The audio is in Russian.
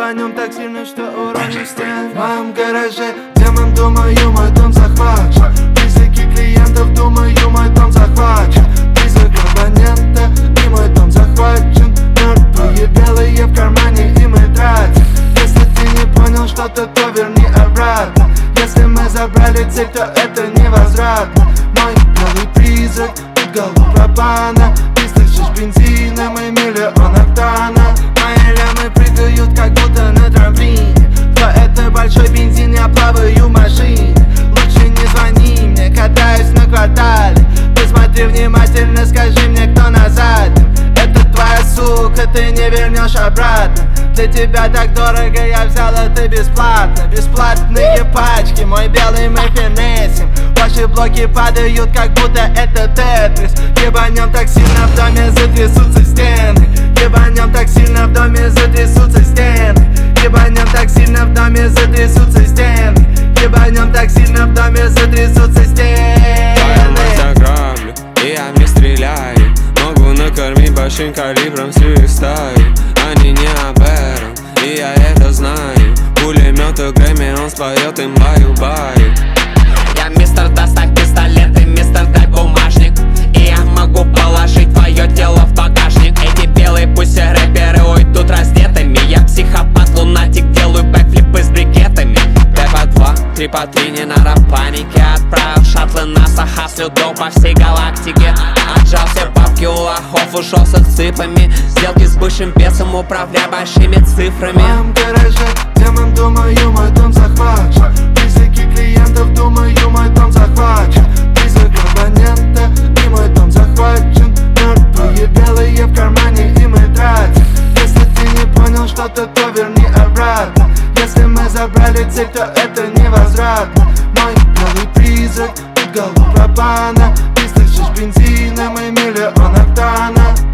Ебанем так сильно, что уроним стен. В моем гараже демон, думаю, мой дом захвачен. Призраки клиентов, думаю, мой дом захвачен. Призрак абонента, и мой дом захвачен. Мертвые белые в кармане, и мы тратим. Если ты не понял что-то, то верни обратно. Если мы забрали цель, то это невозвратно. Мой белый призрак, тут голову пропана. Ты слышишь бензина, мы миллион октана. Мои лямы прыгают, как будто на трамплине. Кто это большой бензин, я плаваю в машине. Лучше не звони мне, катаюсь на квартале. Ты смотри внимательно, скажи мне, кто назад. Это твоя сука, ты не вернешь обратно. Для тебя так дорого, я взял это бесплатно. Бесплатные пачки, мой белый мы финесим. Ваши блоки падают, как будто это тетрис. Ебанем так сильно в доме, затрясутся стены. Ебанем так сильно в доме, затрясутся стены. Ебанем так сильно в доме, затрясутся стены. Ебанем так сильно в доме, затрясутся стены. Я граблю, и я в них стреляю. Могу накормить большим калибром всю их стаю. Они не об этом, и я это знаю. Пулемет и Грэмми, он споет им баю-баю. Я мистер, доставь пистолет, и мистер, дай бумажник. И я могу положить твое тело в багажник. Эти белые пусть рэперы уйдут раздетыми. Я психопат, лунатик, делаю бэкфлипы с брикетами. 2 по 2, 3 по 3, не надо паники. Отправил шаттлы НАСА, хаслю до по всей галактике. Отжал все бабки у лохов, ушел с цифрами. Сделки с бывшим бесом, управляя большими цифрами. В моем гараже демон, думаю, мой дом захвачен. Призраки клиентов, думаю, мой дом захвачен. Призрак абонента, и мой дом захвачен. Мертвые белые в кармане, и мы тратим. Если ты не понял что-то, то верни обратно. Если мы забрали цель, то это невозвратно. Мой белый призрак, тут голову пропана. Ты слышишь бензина, мы миллион октана.